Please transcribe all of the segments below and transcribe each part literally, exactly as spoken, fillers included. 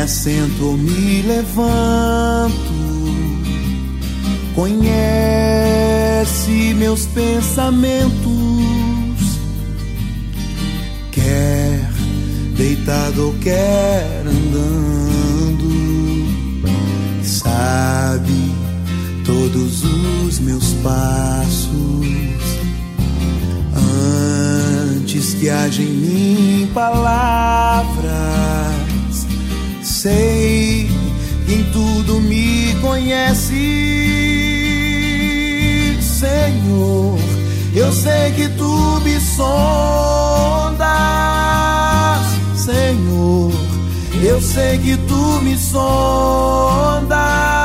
assento ou me levanto, conhece meus pensamentos, quer deitado ou quer andando, sabe todos os meus passos. Antes que haja em mim palavras, sei que em tudo me conhece, Senhor. Eu sei que tu me sondas, Senhor. Eu sei que tu me sondas,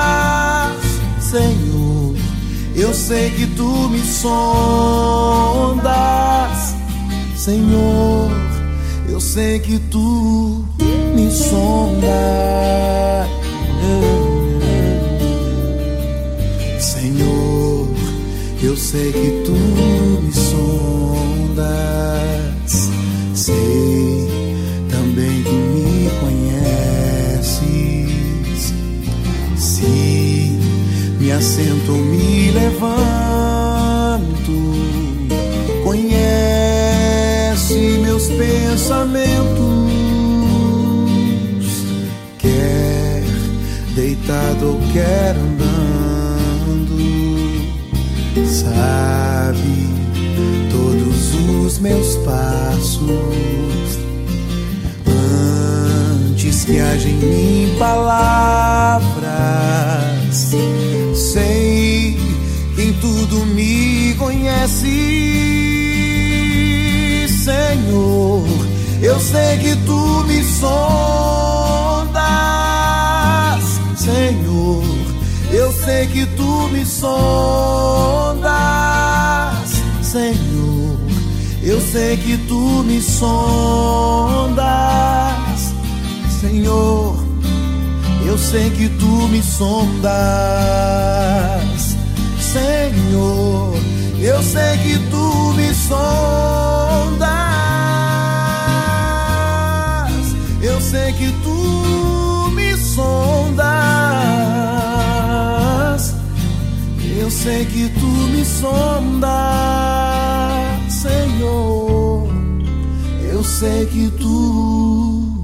Senhor. Eu sei que tu me sondas, Senhor. Eu sei que tu me sondas, Senhor. Eu sei que tu me sondas, sei também que me conheces. Se me assento ou me levanto, conhece meus pensamentos, quer deitado ou quer andando, sabe todos os meus passos. Antes que haja em mim palavras, sei que em tudo me conhece, Senhor. Eu sei que tu me sondas, Senhor. Eu sei que tu me sondas, Senhor. Eu sei que tu me sondas, Senhor. Eu sei que tu me sondas, Senhor. Eu sei que tu me sondas. Eu sei que tu me sondas. Eu sei que tu me sondas, Senhor. Eu sei que tu